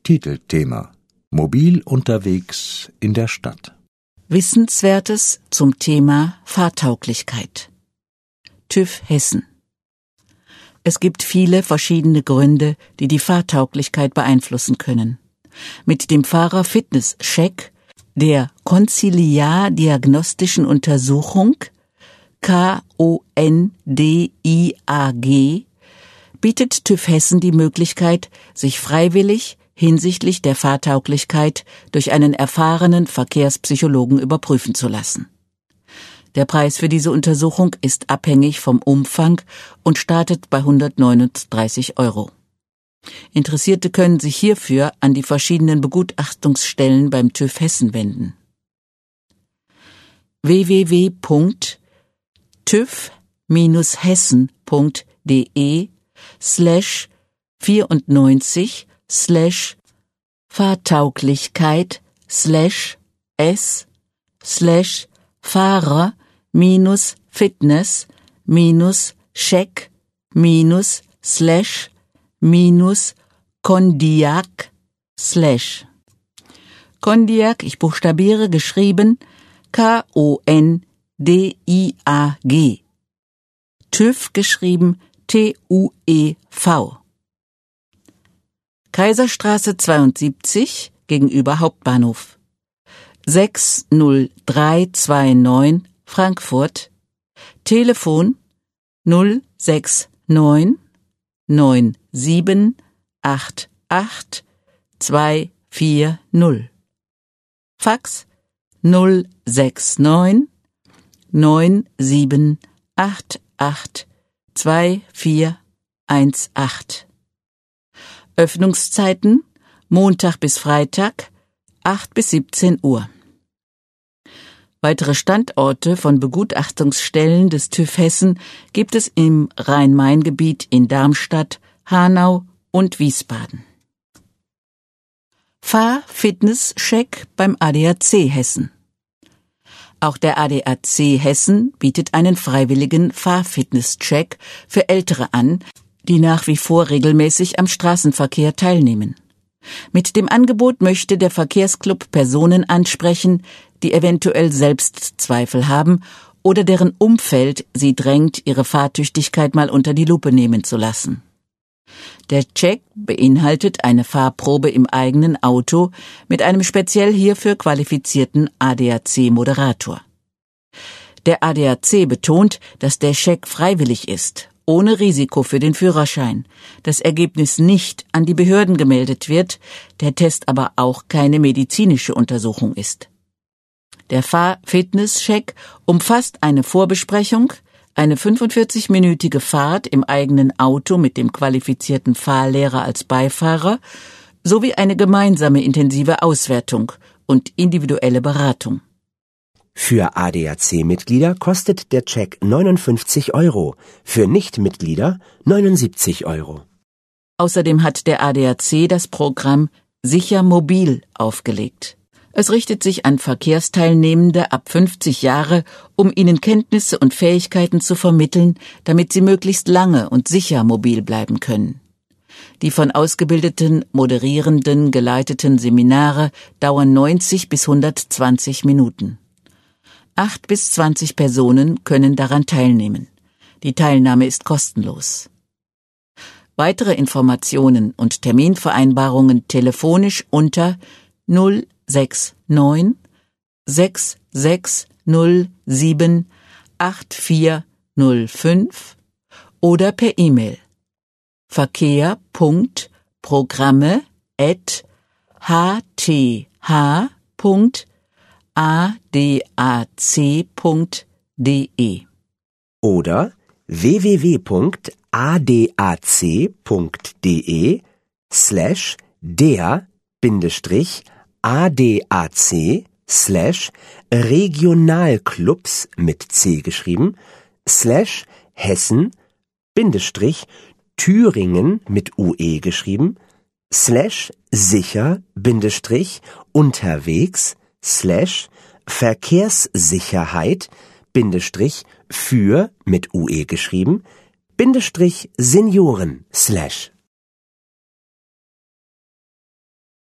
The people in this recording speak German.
Titelthema: Mobil unterwegs in der Stadt. Wissenswertes zum Thema Fahrtauglichkeit. TÜV Hessen. Es gibt viele verschiedene Gründe, die die Fahrtauglichkeit beeinflussen können. Mit dem Fahrer-Fitness-Check der Konsiliardiagnostischen Untersuchung KONDIAG bietet TÜV Hessen die Möglichkeit, sich freiwillig hinsichtlich der Fahrtauglichkeit durch einen erfahrenen Verkehrspsychologen überprüfen zu lassen. Der Preis für diese Untersuchung ist abhängig vom Umfang und startet bei 139 €. Interessierte können sich hierfür an die verschiedenen Begutachtungsstellen beim TÜV Hessen wenden. www.tüv-hessen.de/Fahrtauglichkeit/Fahrer-Fitness-Check-Kondyak/ Kondyak, ich buchstabiere, geschrieben KONDIAG. TÜV geschrieben TUEV. Kaiserstraße 72 gegenüber Hauptbahnhof. 60329 Frankfurt. Telefon 069 9788 240. Fax 069 9788 2418. Öffnungszeiten Montag bis Freitag 8 bis 17 Uhr. Weitere Standorte von Begutachtungsstellen des TÜV Hessen gibt es im Rhein-Main-Gebiet in Darmstadt, Hanau und Wiesbaden. Fahr-Fitness-Check beim ADAC Hessen. Auch der ADAC Hessen bietet einen freiwilligen Fahr-Fitness-Check für Ältere an, die nach wie vor regelmäßig am Straßenverkehr teilnehmen. Mit dem Angebot möchte der Verkehrsclub Personen ansprechen, die eventuell Selbstzweifel haben oder deren Umfeld sie drängt, ihre Fahrtüchtigkeit mal unter die Lupe nehmen zu lassen. Der Check beinhaltet eine Fahrprobe im eigenen Auto mit einem speziell hierfür qualifizierten ADAC-Moderator. Der ADAC betont, dass der Check freiwillig ist, ohne Risiko für den Führerschein, das Ergebnis nicht an die Behörden gemeldet wird, der Test aber auch keine medizinische Untersuchung ist. Der Fahr-Fitness-Check umfasst eine Vorbesprechung, eine 45-minütige Fahrt im eigenen Auto mit dem qualifizierten Fahrlehrer als Beifahrer sowie eine gemeinsame intensive Auswertung und individuelle Beratung. Für ADAC-Mitglieder kostet der Check 59 €, für Nichtmitglieder 79 €. Außerdem hat der ADAC das Programm Sicher Mobil aufgelegt. Es richtet sich an Verkehrsteilnehmende ab 50 Jahre, um ihnen Kenntnisse und Fähigkeiten zu vermitteln, damit sie möglichst lange und sicher mobil bleiben können. Die von ausgebildeten Moderierenden geleiteten Seminare dauern 90 bis 120 Minuten. 8 bis 20 Personen können daran teilnehmen. Die Teilnahme ist kostenlos. Weitere Informationen und Terminvereinbarungen telefonisch unter 069 6607 8405 oder per E-Mail verkehr.programme@hth.adac.de oder www.adac.de/der-ADAC/Regionalclubs mit C geschrieben /Hessen-Thüringen mit UE geschrieben /sicher-unterwegs/Verkehrssicherheit- für mit UE geschrieben Senioren /